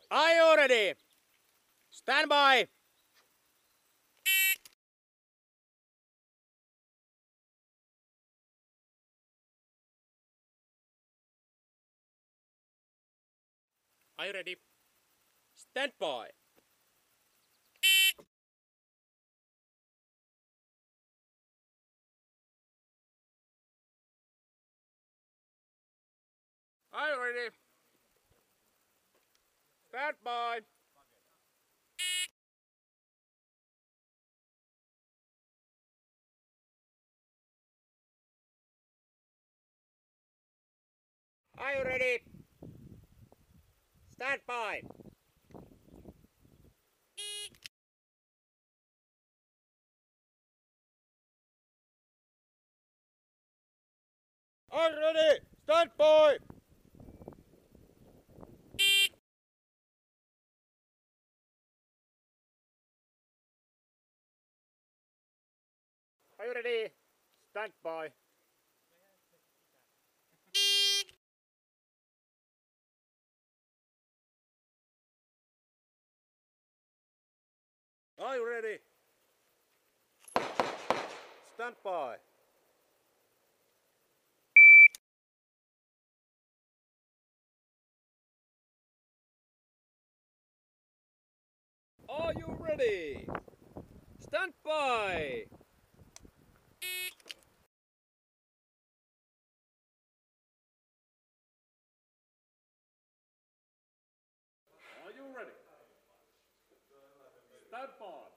Are you ready? Stand by. Are you ready? Stand by. Are you ready? Stand by. Are you ready? Stand by. Are you ready? Stand by. Are you ready? Stand by. Are you ready? Stand by. Are you ready? Stand by. Are you ready? Stand by.